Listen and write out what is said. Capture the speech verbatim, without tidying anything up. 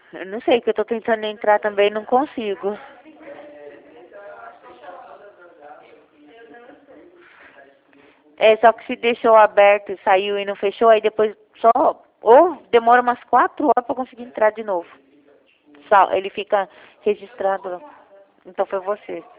Eu não sei, que eu tô tentando entrar também, não consigo. É, só que se deixou aberto, saiu e não fechou, aí depois só... Ou demora umas quatro horas pra conseguir entrar de novo. Só, ele fica registrado. Então foi você.